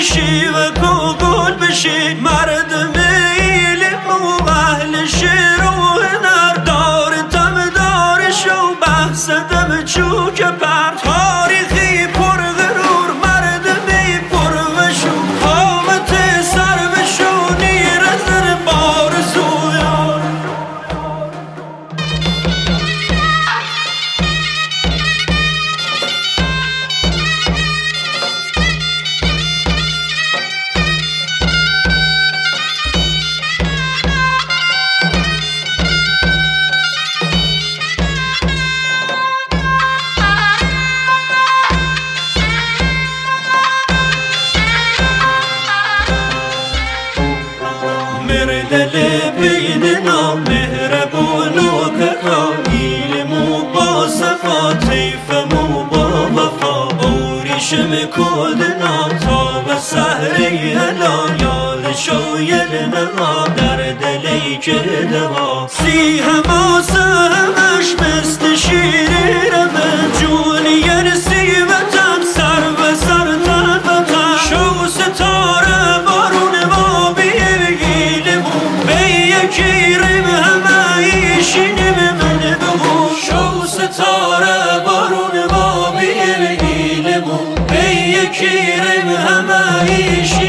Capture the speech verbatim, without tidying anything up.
بشی و گل بشی، مردم علم و اهل شعر و هنر، دارتم دارش و بحثدم چوک پر، تاریخی پر غرور مردمی پر وشو، قامت سر بشو نیر زر بار سویا. دل بیننا مهربون و کرایل مو با صفا، طیفمو با وفا، اوریشم کودنا تا به سهری هلا، یاد شاید نما در دلی که دوا، سی هما سهمش مثل شیری رمه، جونیر سی وطن سر به سر تن به تن، شو ستاره بارون ما بیگیل کیرم همه ایشینیم من بگو، شو ستاره بارون ما بیل گیلمون، ای کیرم همه ایشینیم